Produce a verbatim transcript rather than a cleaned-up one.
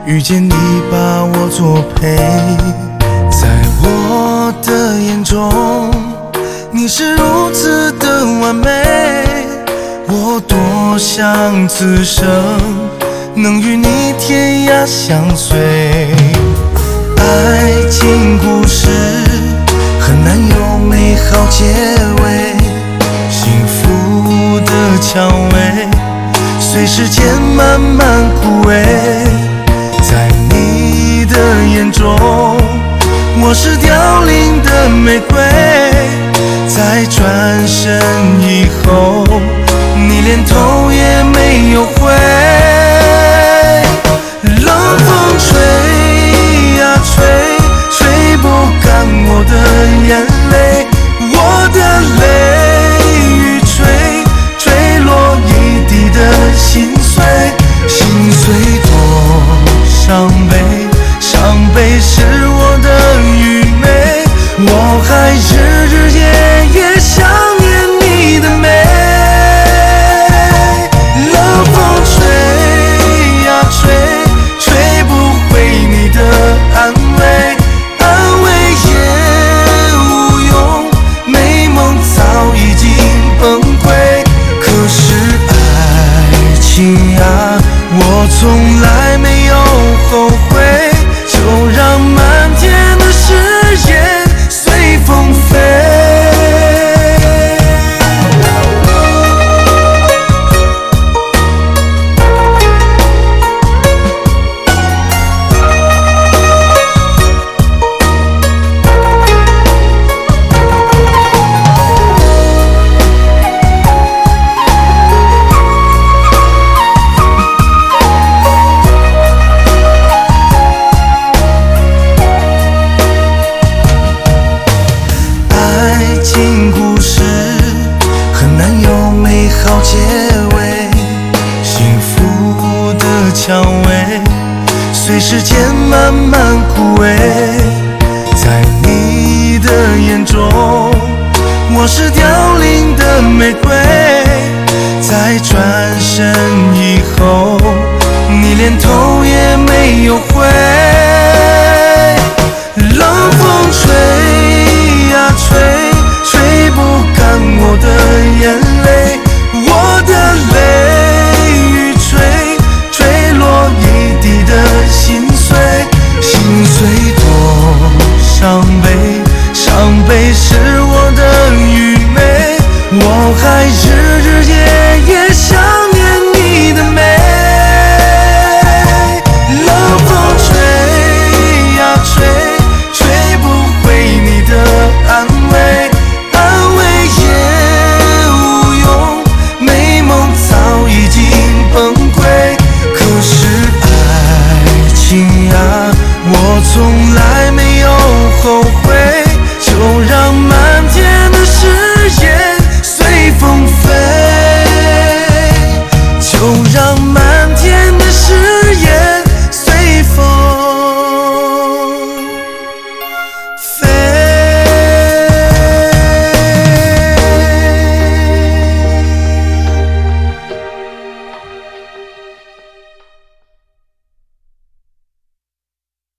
遇见你把我作陪，在我的眼中，你是如此的完美，我多想此生能与你天涯相随。爱情故事很难有美好结尾，幸福的蔷薇随时间慢慢枯萎。在你的眼中，我是凋零的玫瑰，在转身以后，你连头也没有回。冷风吹呀吹，吹不干我的眼泪，我的泪雨垂，坠落一地的心碎，心碎多伤悲，伤悲是我的愚昧，我还日日夜夜想念你的美。冷风吹呀吹，吹不回你的安慰，安慰也无用，美梦早已经崩溃。可是爱情啊，我从来没有后悔，就让满天的誓言随风飞。故事很难有美好结尾，幸福的蔷薇随时间慢慢枯萎。在你的眼中，我是凋零的玫瑰，在转身以后，你连头也没有回。冷风吹呀吹，吹不干我的眼泪，我的泪雨垂，坠落一地的心碎，心碎多伤悲，伤悲是我的愚昧，我还日日